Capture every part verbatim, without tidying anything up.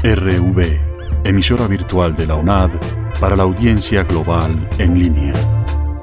R V, emisora virtual de la UNAD para la audiencia global en línea.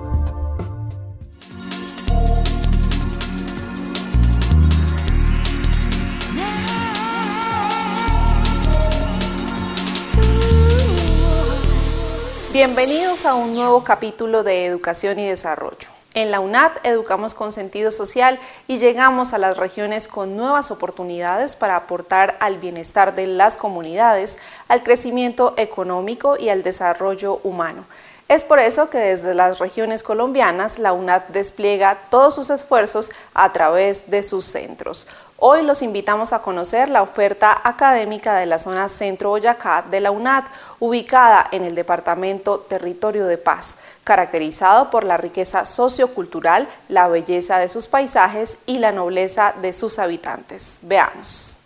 Bienvenidos a un nuevo capítulo de Educación y Desarrollo. En la UNAD educamos con sentido social y llegamos a las regiones con nuevas oportunidades para aportar al bienestar de las comunidades, al crecimiento económico y al desarrollo humano. Es por eso que desde las regiones colombianas la UNAD despliega todos sus esfuerzos a través de sus centros. Hoy los invitamos a conocer la oferta académica de la zona Centro Boyacá de la UNAD, ubicada en el departamento Territorio de Paz, caracterizado por la riqueza sociocultural, la belleza de sus paisajes y la nobleza de sus habitantes. Veamos.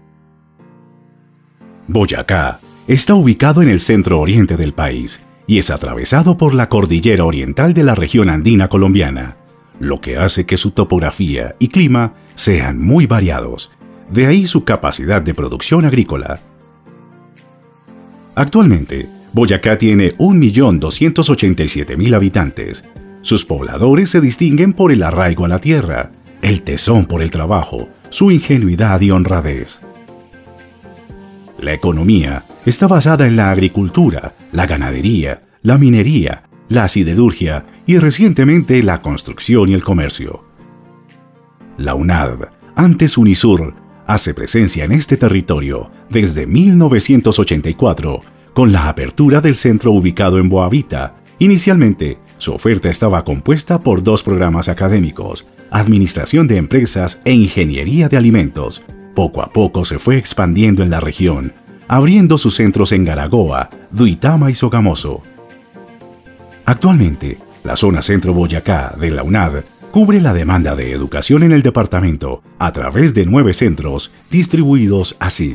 Boyacá está ubicado en el centro oriente del país y es atravesado por la cordillera oriental de la región andina colombiana, lo que hace que su topografía y clima sean muy variados, de ahí su capacidad de producción agrícola. Actualmente, Boyacá tiene un millón doscientos ochenta y siete mil habitantes. Sus pobladores se distinguen por el arraigo a la tierra, el tesón por el trabajo, su ingenuidad y honradez. La economía está basada en la agricultura, la ganadería, la minería, la siderurgia y recientemente la construcción y el comercio. La UNAD, antes UNISUR, hace presencia en este territorio desde mil novecientos ochenta y cuatro con la apertura del centro ubicado en Boavita. Inicialmente, su oferta estaba compuesta por dos programas académicos, Administración de Empresas e Ingeniería de Alimentos. Poco a poco se fue expandiendo en la región, abriendo sus centros en Garagoa, Duitama y Sogamoso. Actualmente, la zona Centro Boyacá de la UNAD cubre la demanda de educación en el departamento a través de nueve centros distribuidos así: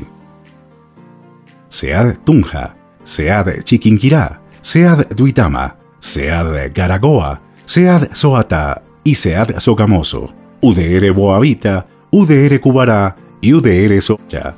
SEAD Tunja, SEAD Chiquinquirá, SEAD Duitama, SEAD Garagoa, SEAD Soatá y SEAD Sogamoso, U D R Boavita, U D R Cubará y U D R Socha.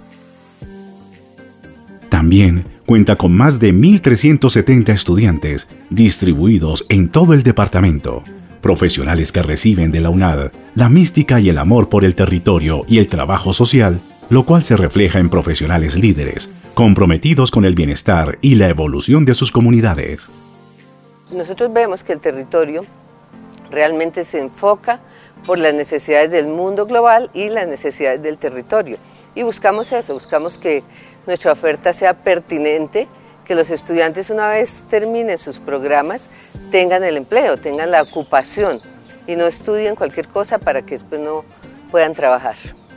También cuenta con más de mil trescientos setenta estudiantes distribuidos en todo el departamento, profesionales que reciben de la UNAD la mística y el amor por el territorio y el trabajo social, lo cual se refleja en profesionales líderes, comprometidos con el bienestar y la evolución de sus comunidades. Nosotros vemos que el territorio realmente se enfoca por las necesidades del mundo global y las necesidades del territorio. Y buscamos eso, buscamos que nuestra oferta sea pertinente, que los estudiantes una vez terminen sus programas tengan el empleo, tengan la ocupación y no estudien cualquier cosa para que después no puedan trabajar.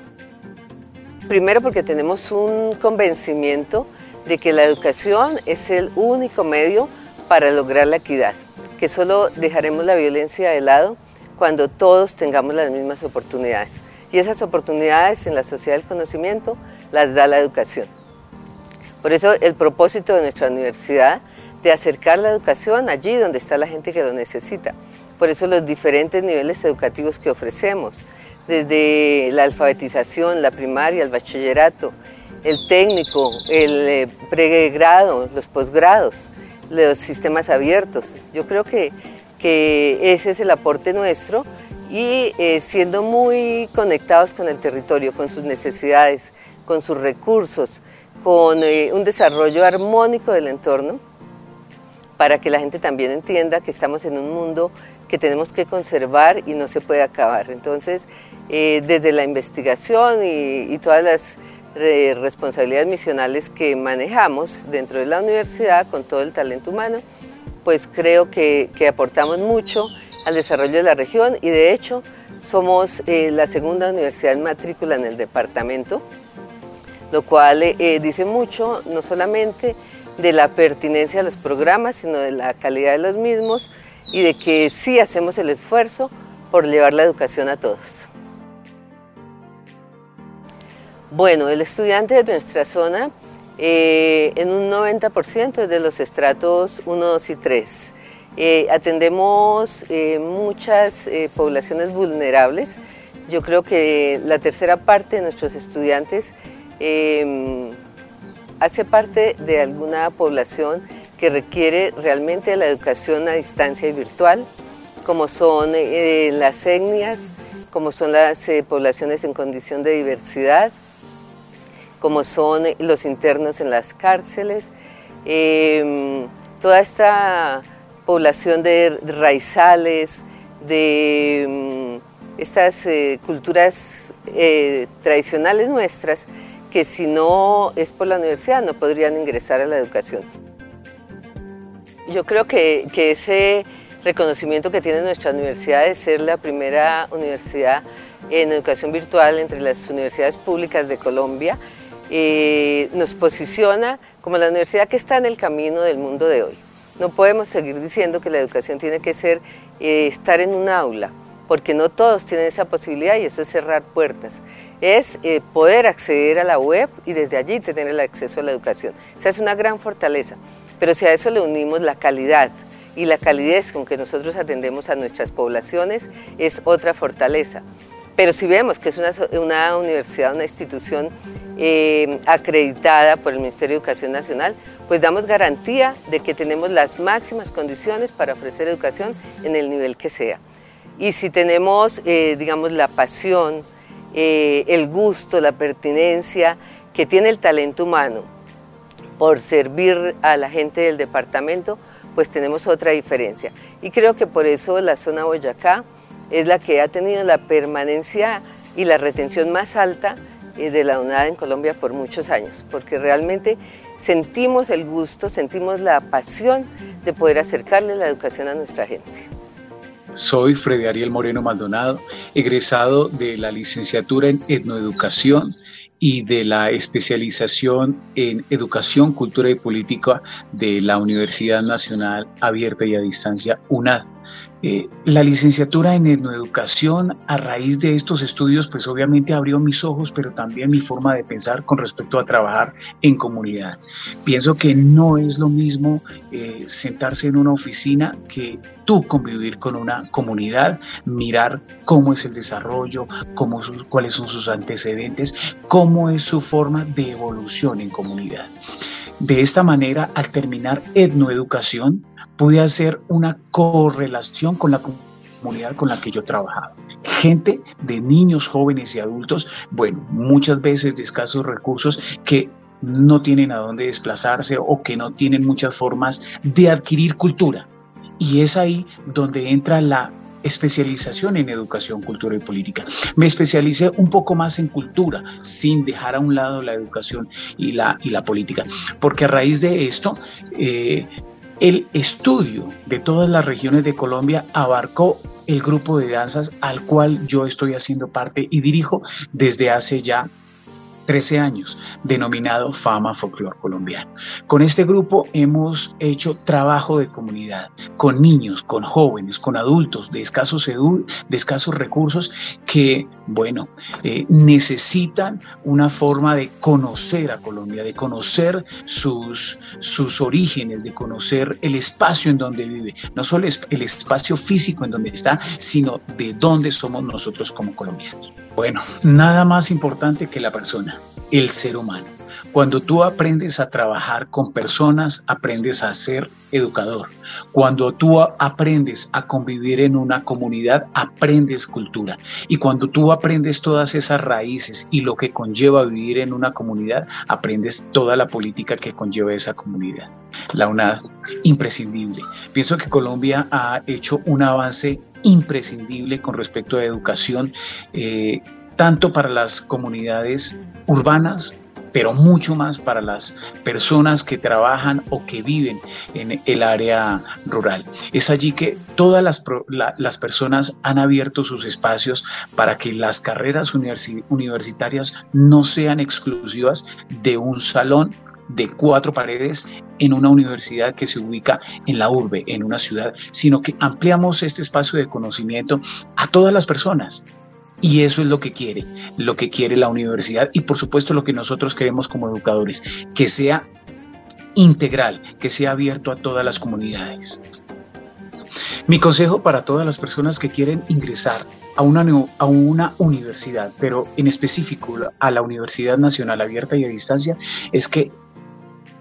Primero porque tenemos un convencimiento de que la educación es el único medio para lograr la equidad, que solo dejaremos la violencia de lado cuando todos tengamos las mismas oportunidades. Y esas oportunidades en la sociedad del conocimiento las da la educación. Por eso el propósito de nuestra universidad de acercar la educación allí donde está la gente que lo necesita. Por eso los diferentes niveles educativos que ofrecemos, desde la alfabetización, la primaria, el bachillerato, el técnico, el pregrado, los posgrados, los sistemas abiertos. Yo creo que, que ese es el aporte nuestro y eh, siendo muy conectados con el territorio, con sus necesidades, con sus recursos, con eh, un desarrollo armónico del entorno, para que la gente también entienda que estamos en un mundo que tenemos que conservar y no se puede acabar. Entonces, eh, desde la investigación y, y todas las eh, responsabilidades misionales que manejamos dentro de la universidad con todo el talento humano, pues creo que, que aportamos mucho al desarrollo de la región y de hecho somos eh, la segunda universidad en matrícula en el departamento, lo cual eh, dice mucho no solamente de la pertinencia de los programas, sino de la calidad de los mismos y de que sí hacemos el esfuerzo por llevar la educación a todos. Bueno, el estudiante de nuestra zona eh, en un noventa por ciento es de los estratos uno, dos y tres. Eh, atendemos eh, muchas eh, poblaciones vulnerables. Yo creo que la tercera parte de nuestros estudiantes eh, hace parte de alguna población que requiere realmente la educación a distancia y virtual, como son eh, las etnias, como son las eh, poblaciones en condición de diversidad, como son los internos en las cárceles, eh, toda esta población de raizales, de um, estas eh, culturas eh, tradicionales nuestras, que si no es por la universidad no podrían ingresar a la educación. Yo creo que, que ese reconocimiento que tiene nuestra universidad de ser la primera universidad en educación virtual entre las universidades públicas de Colombia eh, nos posiciona como la universidad que está en el camino del mundo de hoy. No podemos seguir diciendo que la educación tiene que ser eh, estar en un aula, porque no todos tienen esa posibilidad y eso es cerrar puertas. Es eh, poder acceder a la web y desde allí tener el acceso a la educación. Esa es una gran fortaleza, pero si a eso le unimos la calidad y la calidez con que nosotros atendemos a nuestras poblaciones, es otra fortaleza. Pero si vemos que es una, una universidad, una institución eh, acreditada por el Ministerio de Educación Nacional, pues damos garantía de que tenemos las máximas condiciones para ofrecer educación en el nivel que sea. Y si tenemos, eh, digamos, la pasión, eh, el gusto, la pertinencia que tiene el talento humano por servir a la gente del departamento, pues tenemos otra diferencia. Y creo que por eso la zona Boyacá es la que ha tenido la permanencia y la retención más alta de la UNAD en Colombia por muchos años, porque realmente sentimos el gusto, sentimos la pasión de poder acercarle la educación a nuestra gente. Soy Freddy Ariel Moreno Maldonado, egresado de la licenciatura en etnoeducación y de la especialización en educación, cultura y política de la Universidad Nacional Abierta y a Distancia UNAD. Eh, la licenciatura en etnoeducación, a raíz de estos estudios, pues obviamente abrió mis ojos, pero también mi forma de pensar con respecto a trabajar en comunidad. Pienso que no es lo mismo eh, sentarse en una oficina que tú convivir con una comunidad, mirar cómo es el desarrollo, cómo sus, cuáles son sus antecedentes, cómo es su forma de evolución en comunidad. De esta manera, al terminar etnoeducación, pude hacer una correlación con la comunidad con la que yo trabajaba. Gente de niños, jóvenes y adultos, bueno, muchas veces de escasos recursos que no tienen a dónde desplazarse o que no tienen muchas formas de adquirir cultura. Y es ahí donde entra la especialización en educación, cultura y política. Me especialicé un poco más en cultura, sin dejar a un lado la educación y la, y la política, porque a raíz de esto, eh, el estudio de todas las regiones de Colombia abarcó el grupo de danzas al cual yo estoy haciendo parte y dirijo desde hace ya trece años, denominado Fama Folclor Colombiano. Con este grupo hemos hecho trabajo de comunidad, con niños, con jóvenes, con adultos de escasos, edu de escasos recursos que, bueno, eh, necesitan una forma de conocer a Colombia, de conocer sus, sus orígenes, de conocer el espacio en donde vive, no solo el espacio físico en donde está, sino de dónde somos nosotros como colombianos. Bueno, nada más importante que la persona, el ser humano. Cuando tú aprendes a trabajar con personas, aprendes a ser educador. Cuando tú aprendes a convivir en una comunidad, aprendes cultura. Y cuando tú aprendes todas esas raíces y lo que conlleva vivir en una comunidad, aprendes toda la política que conlleva esa comunidad. La UNAD, imprescindible. Pienso que Colombia ha hecho un avance imprescindible con respecto a educación, eh, tanto para las comunidades urbanas, pero mucho más para las personas que trabajan o que viven en el área rural. Es allí que todas las, la, las personas han abierto sus espacios para que las carreras universi- universitarias no sean exclusivas de un salón de cuatro paredes en una universidad que se ubica en la urbe, en una ciudad, sino que ampliamos este espacio de conocimiento a todas las personas. Y eso es lo que quiere, lo que quiere la universidad y por supuesto lo que nosotros queremos como educadores, que sea integral, que sea abierto a todas las comunidades. Mi consejo para todas las personas que quieren ingresar a una, a una universidad, pero en específico a la Universidad Nacional Abierta y a Distancia, es que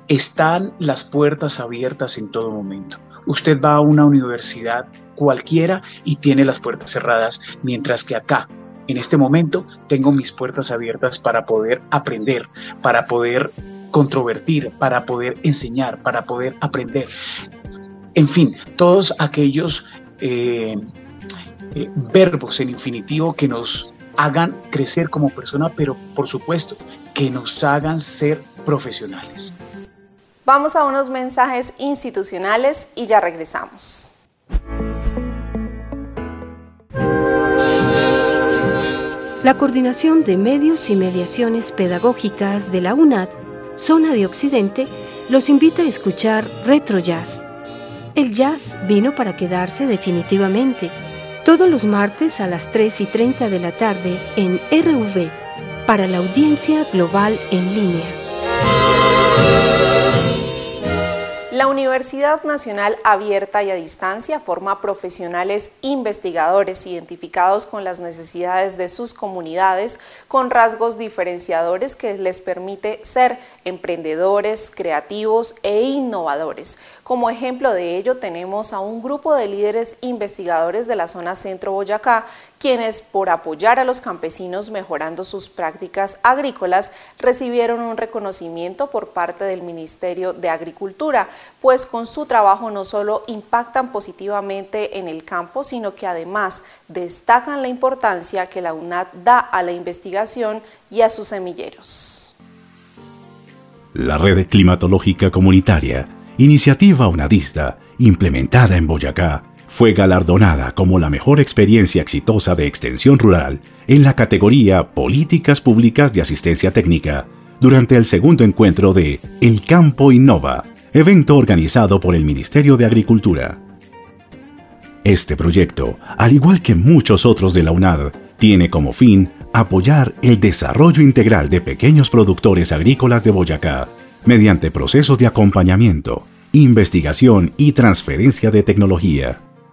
están las puertas abiertas en todo momento. Usted va a una universidad cualquiera y tiene las puertas cerradas, mientras que acá, en este momento, tengo mis puertas abiertas para poder aprender, para poder controvertir, para poder enseñar, para poder aprender. En fin, todos aquellos eh, eh, verbos en infinitivo que nos hagan crecer como persona, pero por supuesto que nos hagan ser profesionales. Vamos a unos mensajes institucionales y ya regresamos. La Coordinación de Medios y Mediaciones Pedagógicas de la UNAD, Zona de Occidente, los invita a escuchar Retro Jazz. El jazz vino para quedarse definitivamente. Todos los martes a las tres y treinta de la tarde en R V, para la audiencia global en línea. La Universidad Nacional Abierta y a Distancia forma profesionales investigadores identificados con las necesidades de sus comunidades, con rasgos diferenciadores que les permite ser emprendedores, creativos e innovadores. Como ejemplo de ello tenemos a un grupo de líderes investigadores de la zona Centro Boyacá, quienes por apoyar a los campesinos mejorando sus prácticas agrícolas recibieron un reconocimiento por parte del Ministerio de Agricultura, pues con su trabajo no solo impactan positivamente en el campo, sino que además destacan la importancia que la UNAD da a la investigación y a sus semilleros. La Red Climatológica Comunitaria, iniciativa unadista implementada en Boyacá, fue galardonada como la mejor experiencia exitosa de extensión rural en la categoría Políticas Públicas de Asistencia Técnica durante el segundo encuentro de El Campo Innova, evento organizado por el Ministerio de Agricultura. Este proyecto, al igual que muchos otros de la UNAD, tiene como fin apoyar el desarrollo integral de pequeños productores agrícolas de Boyacá mediante procesos de acompañamiento, investigación y transferencia de tecnología.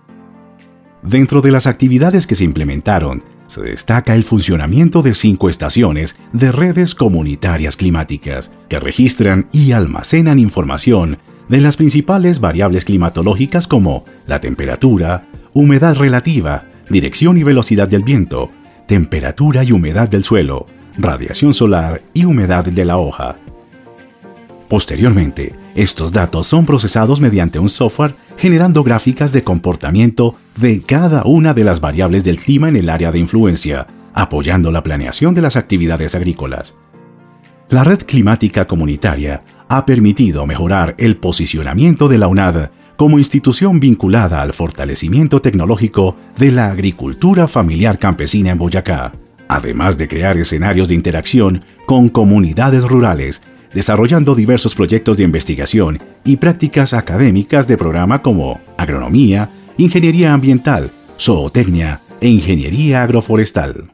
Dentro de las actividades que se implementaron, se destaca el funcionamiento de cinco estaciones de redes comunitarias climáticas que registran y almacenan información de las principales variables climatológicas como la temperatura, humedad relativa, dirección y velocidad del viento, temperatura y humedad del suelo, radiación solar y humedad de la hoja. Posteriormente, estos datos son procesados mediante un software generando gráficas de comportamiento de cada una de las variables del clima en el área de influencia, apoyando la planeación de las actividades agrícolas. La Red Climática Comunitaria ha permitido mejorar el posicionamiento de la UNAD como institución vinculada al fortalecimiento tecnológico de la agricultura familiar campesina en Boyacá, además de crear escenarios de interacción con comunidades rurales, desarrollando diversos proyectos de investigación y prácticas académicas de programa como agronomía, ingeniería ambiental, zootecnia e ingeniería agroforestal.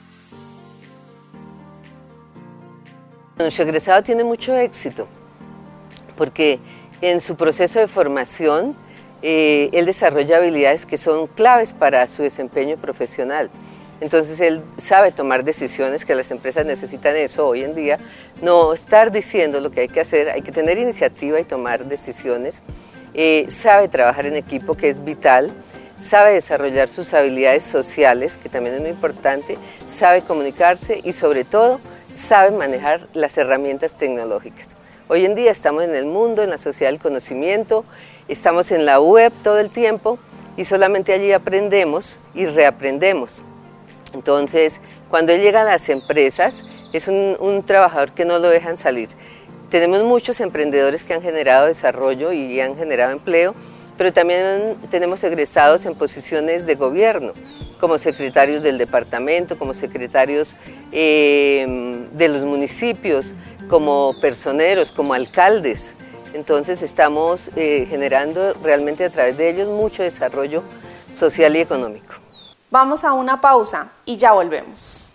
Nuestro egresado tiene mucho éxito porque en su proceso de formación eh, él desarrolla habilidades que son claves para su desempeño profesional. Entonces él sabe tomar decisiones, que las empresas necesitan eso hoy en día, no estar diciendo lo que hay que hacer, hay que tener iniciativa y tomar decisiones, eh, sabe trabajar en equipo, que es vital, sabe desarrollar sus habilidades sociales, que también es muy importante, sabe comunicarse y sobre todo sabe manejar las herramientas tecnológicas. Hoy en día estamos en el mundo, en la sociedad del conocimiento, estamos en la web todo el tiempo y solamente allí aprendemos y reaprendemos. Entonces, cuando él llega a las empresas, es un, un trabajador que no lo dejan salir. Tenemos muchos emprendedores que han generado desarrollo y han generado empleo, pero también tenemos egresados en posiciones de gobierno, como secretarios del departamento, como secretarios eh, de los municipios, como personeros, como alcaldes. Entonces estamos eh, generando realmente a través de ellos mucho desarrollo social y económico. Vamos a una pausa y ya volvemos.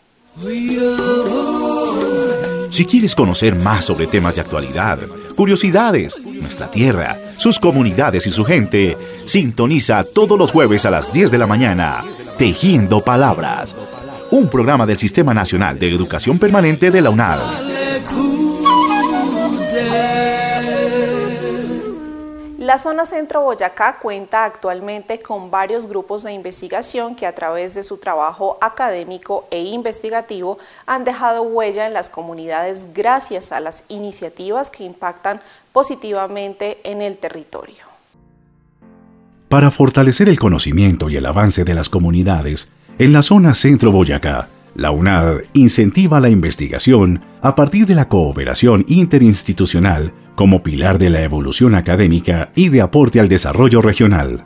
Si quieres conocer más sobre temas de actualidad, curiosidades, nuestra tierra, sus comunidades y su gente, sintoniza todos los jueves a las diez de la mañana, Tejiendo Palabras, un programa del Sistema Nacional de Educación Permanente de la UNAD. La zona Centro Boyacá cuenta actualmente con varios grupos de investigación que a través de su trabajo académico e investigativo han dejado huella en las comunidades gracias a las iniciativas que impactan positivamente en el territorio. Para fortalecer el conocimiento y el avance de las comunidades, en la zona Centro Boyacá, la UNAD incentiva la investigación a partir de la cooperación interinstitucional como pilar de la evolución académica y de aporte al desarrollo regional.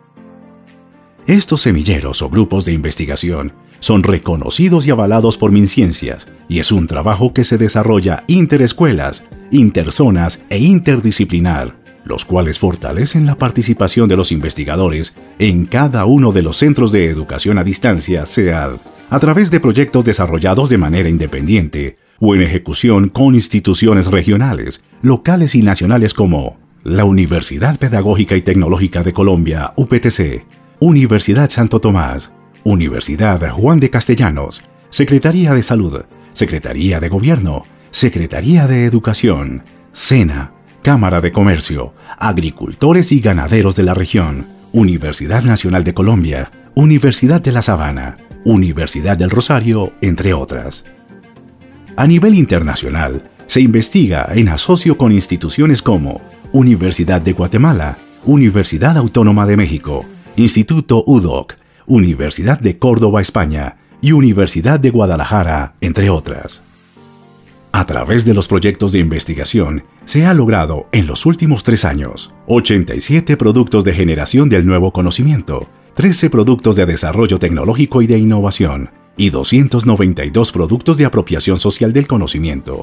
Estos semilleros o grupos de investigación son reconocidos y avalados por MinCiencias y es un trabajo que se desarrolla interescuelas, interzonas e interdisciplinar, los cuales fortalecen la participación de los investigadores en cada uno de los centros de educación a distancia C E A D, a través de proyectos desarrollados de manera independiente o en ejecución con instituciones regionales, locales y nacionales como la Universidad Pedagógica y Tecnológica de Colombia, U P T C, Universidad Santo Tomás, Universidad Juan de Castellanos, Secretaría de Salud, Secretaría de Gobierno, Secretaría de Educación, SENA, Cámara de Comercio, agricultores y ganaderos de la región, Universidad Nacional de Colombia, Universidad de La Sabana, Universidad del Rosario, entre otras. A nivel internacional, se investiga en asocio con instituciones como Universidad de Guatemala, Universidad Autónoma de México, Instituto U D O C, Universidad de Córdoba, España, y Universidad de Guadalajara, entre otras. A través de los proyectos de investigación, se ha logrado en los últimos tres años ochenta y siete productos de generación del nuevo conocimiento, trece productos de desarrollo tecnológico y de innovación, y doscientos noventa y dos productos de apropiación social del conocimiento.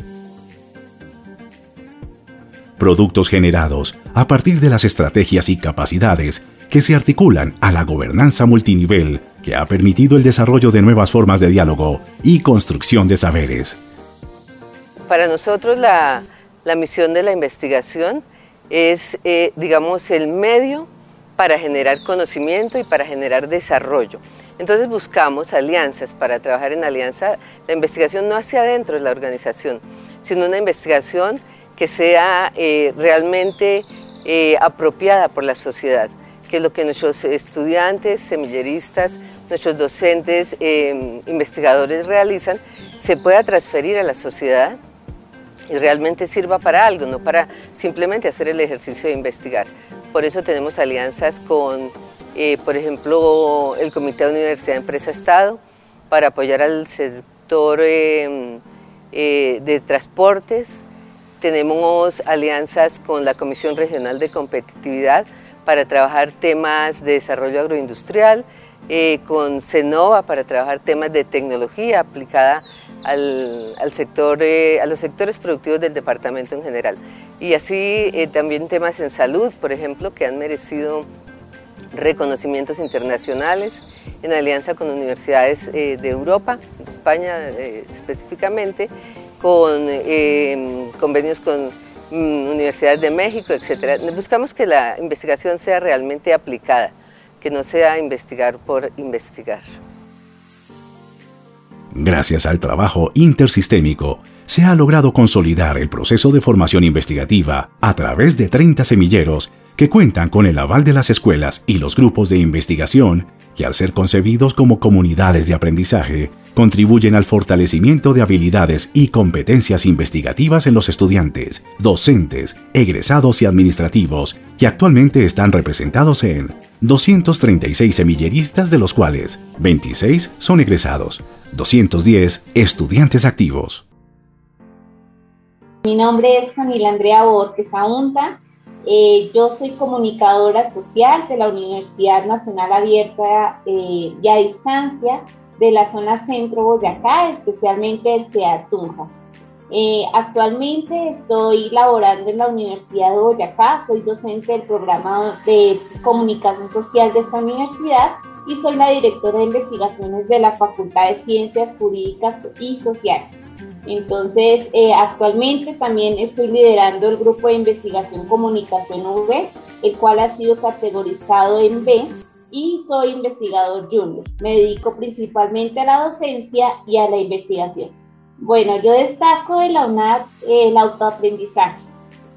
Productos generados a partir de las estrategias y capacidades que se articulan a la gobernanza multinivel que ha permitido el desarrollo de nuevas formas de diálogo y construcción de saberes. Para nosotros la, la misión de la investigación es, eh, digamos, el medio para generar conocimiento y para generar desarrollo. Entonces buscamos alianzas para trabajar en alianza, la investigación no hacia adentro de la organización, sino una investigación que sea eh, realmente eh, apropiada por la sociedad, que lo que nuestros estudiantes, semilleristas, nuestros docentes, eh, investigadores realizan, se pueda transferir a la sociedad y realmente sirva para algo, no para simplemente hacer el ejercicio de investigar. Por eso tenemos alianzas con, eh, por ejemplo, el Comité de Universidad Empresa Estado, para apoyar al sector eh, eh, de transportes. Tenemos alianzas con la Comisión Regional de Competitividad para trabajar temas de desarrollo agroindustrial, eh, con CENOVA para trabajar temas de tecnología aplicada al, al sector, eh, a los sectores productivos del departamento en general. Y así eh, también temas en salud, por ejemplo, que han merecido reconocimientos internacionales en alianza con universidades eh, de Europa, de España eh, específicamente, con eh, convenios con mm, universidades de México, etcétera. Buscamos que la investigación sea realmente aplicada, que no sea investigar por investigar. Gracias al trabajo intersistémico, se ha logrado consolidar el proceso de formación investigativa a través de treinta semilleros que cuentan con el aval de las escuelas y los grupos de investigación que, al ser concebidos como comunidades de aprendizaje, contribuyen al fortalecimiento de habilidades y competencias investigativas en los estudiantes, docentes, egresados y administrativos, que actualmente están representados en doscientos treinta y seis semilleristas, de los cuales veintiséis son egresados, doscientos diez estudiantes activos. Mi nombre es Camila Andrea Borges Aunta. Eh, yo soy comunicadora social de la Universidad Nacional Abierta eh, y a Distancia de la zona Centro Boyacá, especialmente del C E A D Tunja. Eh, actualmente estoy laborando en la Universidad de Boyacá, soy docente del programa de comunicación social de esta universidad y soy la directora de investigaciones de la Facultad de Ciencias Jurídicas y Sociales. Entonces, eh, actualmente también estoy liderando el grupo de investigación Comunicación U V, el cual ha sido categorizado en B, y soy investigador junior. Me dedico principalmente a la docencia y a la investigación. Bueno, yo destaco de la UNAD eh, el autoaprendizaje.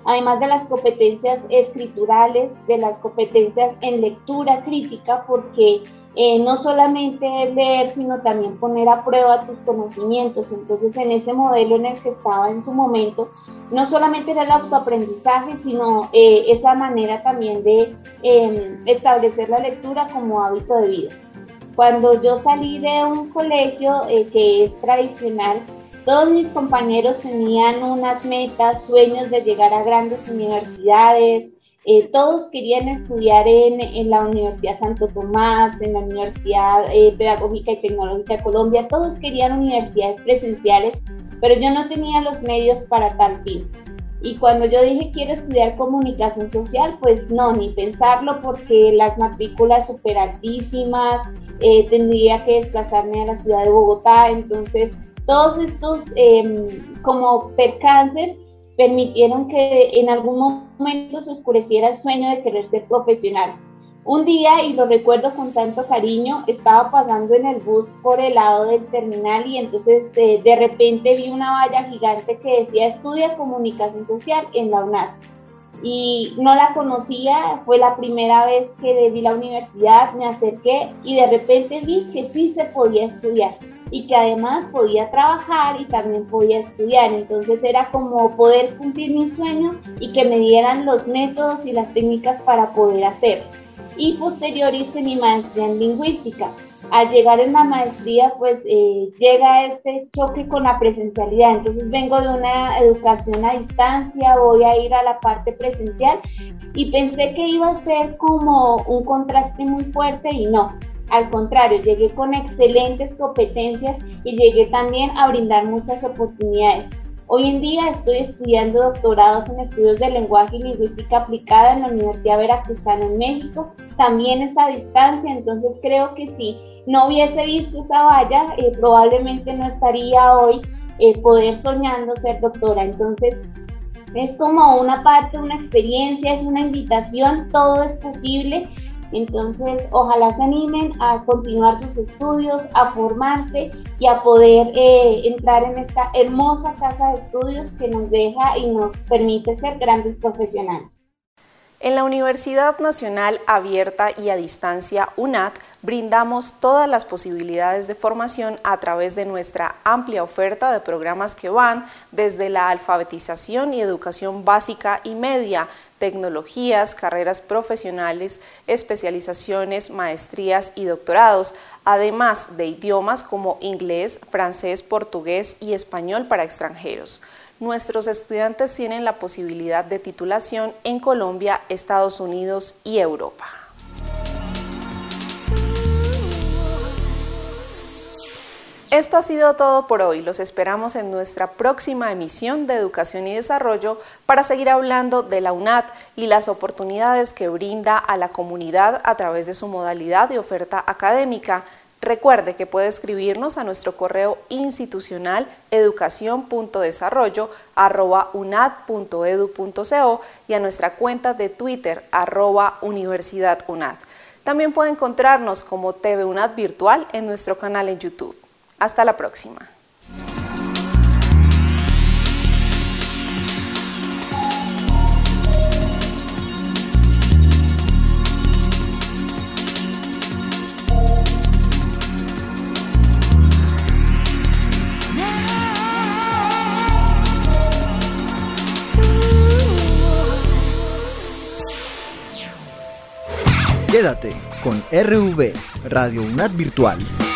además de las competencias escriturales, de las competencias en lectura crítica, porque eh, no solamente es leer, sino también poner a prueba tus conocimientos. Entonces, en ese modelo en el que estaba en su momento, no solamente era el autoaprendizaje, sino eh, esa manera también de eh, establecer la lectura como hábito de vida. Cuando yo salí de un colegio eh, que es tradicional, todos mis compañeros tenían unas metas, sueños de llegar a grandes universidades, eh, todos querían estudiar en, en la Universidad Santo Tomás, en la Universidad eh, Pedagógica y Tecnológica de Colombia, todos querían universidades presenciales, pero yo no tenía los medios para tal fin. Y cuando yo dije quiero estudiar comunicación social, pues no, ni pensarlo, porque las matrículas súper altísimas, eh, tendría que desplazarme a la ciudad de Bogotá, entonces todos estos eh, como percances permitieron que en algún momento se oscureciera el sueño de querer ser profesional. Un día, y lo recuerdo con tanto cariño, estaba pasando en el bus por el lado del terminal y entonces eh, de repente vi una valla gigante que decía estudia comunicación social en la UNAD. Y no la conocía, fue la primera vez que vi la universidad, me acerqué y de repente vi que sí se podía estudiar y que además podía trabajar y también podía estudiar. Entonces era como poder cumplir mi sueño y que me dieran los métodos y las técnicas para poder hacerlo. Y posterior hice mi maestría en lingüística. Al llegar en la maestría, pues eh, llega este choque con la presencialidad. Entonces vengo de una educación a distancia, voy a ir a la parte presencial y pensé que iba a ser como un contraste muy fuerte y no. Al contrario, llegué con excelentes competencias y llegué también a brindar muchas oportunidades. Hoy en día estoy estudiando doctorados en estudios de lenguaje y lingüística aplicada en la Universidad Veracruzana en México, también es a distancia, entonces creo que si no hubiese visto esa valla, eh, probablemente no estaría hoy eh, poder soñando ser doctora. Entonces es como una parte, una experiencia, es una invitación, todo es posible. Entonces, ojalá se animen a continuar sus estudios, a formarse y a poder eh, entrar en esta hermosa casa de estudios que nos deja y nos permite ser grandes profesionales. En la Universidad Nacional Abierta y a Distancia UNAD brindamos todas las posibilidades de formación a través de nuestra amplia oferta de programas que van desde la alfabetización y educación básica y media, tecnologías, carreras profesionales, especializaciones, maestrías y doctorados, además de idiomas como inglés, francés, portugués y español para extranjeros. Nuestros estudiantes tienen la posibilidad de titulación en Colombia, Estados Unidos y Europa. Esto ha sido todo por hoy. Los esperamos en nuestra próxima emisión de Educación y Desarrollo para seguir hablando de la UNAD y las oportunidades que brinda a la comunidad a través de su modalidad de oferta académica. Recuerde que puede escribirnos a nuestro correo institucional educación punto desarrollo arroba unad punto edu punto co y a nuestra cuenta de Twitter arroba Universidad UNAD. También puede encontrarnos como T V UNAD Virtual en nuestro canal en YouTube. Hasta la próxima. Quédate con R V, Radio UNAD Virtual.